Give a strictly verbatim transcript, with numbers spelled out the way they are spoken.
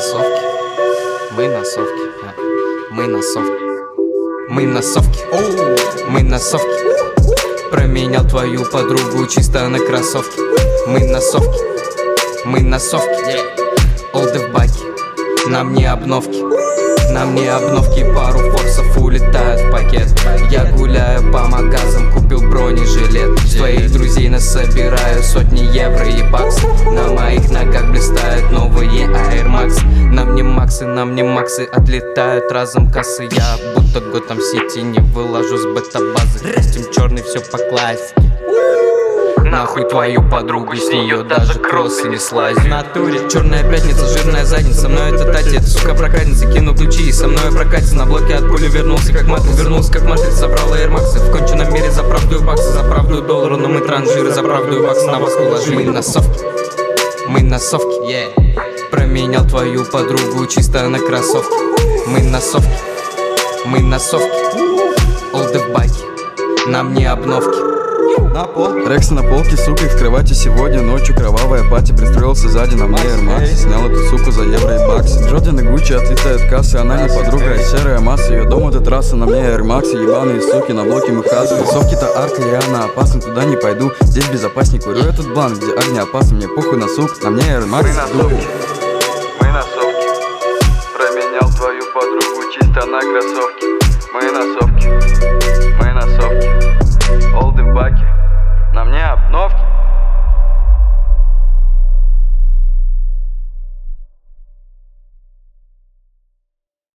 кроссовки. Мы на совке. Мы на совке. Мы на совке. Мы на совке. Променял твою подругу чисто на кроссовки. Мы на совке. Мы на совке. Олды в баке. Нам не обновки. Нам не обновки, пару форсов улетают в пакет. Я гуляю по магазам, купил бронежилет. С твоих друзей насобираю сотни евро и баксов. На моих ногах блистают новые Air Max. Нам не максы, нам не максы, отлетают разом кассы. Я будто Готэм Сити, не вылажу с бета-базы. Костюм черный, все по классике. Нахуй твою подругу, с нее даже кроссы не слазят. В натуре черная пятница, жирная задница. Со мной это Тати, это сука проказница. Кину ключи и со мной прокатится. На блоке от пули вернулся как матрица. Вернулся как матрица, забрал Air Max. В конченном мире за правду баксы, за правду доллара. Но мы транжиры, за правду баксы на вас уложили. Мы на совке, мы на совке, yeah. Променял твою подругу чисто на кроссовки. Мы на совке, мы на совке. Олды в баке, нам не обновки. На пол. Рексы на полке, сука, и в кровати сегодня ночью кровавая пати. Пристроился сзади на мне Air Max. Снял эту суку за евро и бакс. Джордан и Гуччи отлетают кассы. Она не подруга, а серая масса. Ее дом это трасса, на мне Air Max. Ебаные суки, на блоке мы хазы. Кроссовки-то арка, и она опасна, туда не пойду. Здесь безопасней, курю этот бланк, где огня опасен. Мне похуй на сук, на мне Air Max. Мы на совке, мы на совке. Променял твою подругу чисто на кроссовки. Мы на совке, мы на совке. Олды в баке, на мне